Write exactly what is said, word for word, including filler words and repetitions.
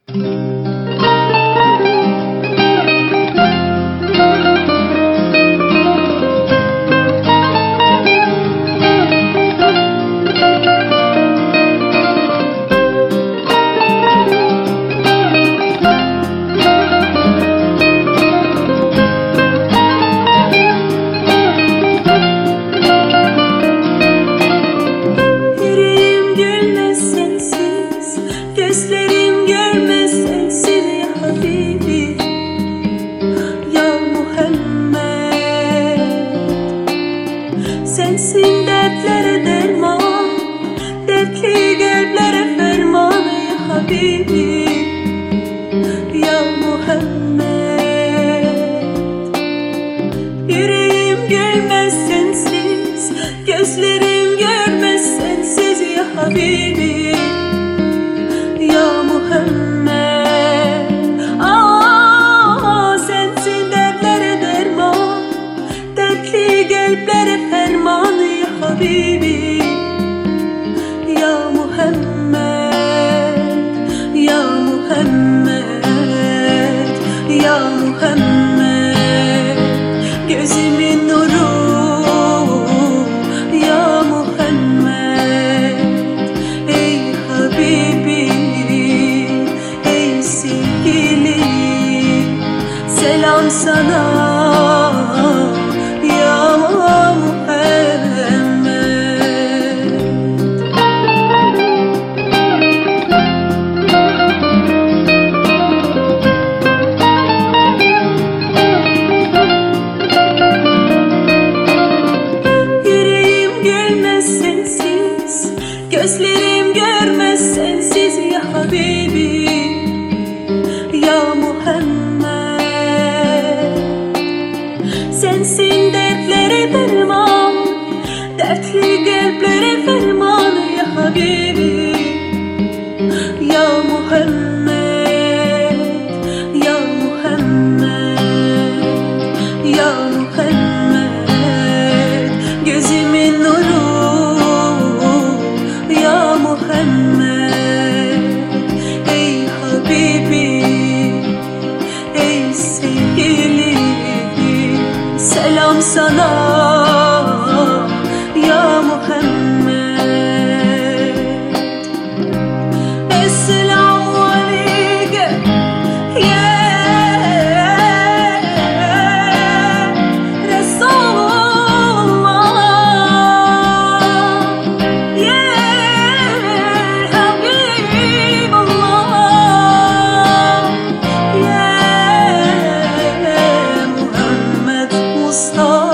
Gözlerim görmez sensiz ya Habibi, ya Muhammed. Sensin dertlere derman, dertli kalplere ferman ya Habibi, ya Muhammed. Yüreğim görmez sensiz, gözlerim görmez sensiz ya Habibi, ya Muhammed. Aa, sensin dertlere derman, dertli kalplere ferman ya Habibi, ya Muhammed, ya Muhammed, ya Muhammed. Gözümün nuru ya Muhammed, ey Habibi, selam sana ya Muhammed. Yüreğim görmez sensiz, gözlerim görmez sensiz ya Habibi, ya Muhammed. Sensin dertlere derman, dertli kalplere ferman ya Habibi, ya Muhammed, ya Muhammed, ya Muhammed. Gözümün nuru ya Muhammed, ey Habibi, ey sevgili, selam sana ya Muhammed. Esselamu aleyke ya Resulallah, ya Habiballah, ya Muhammed Mustafa.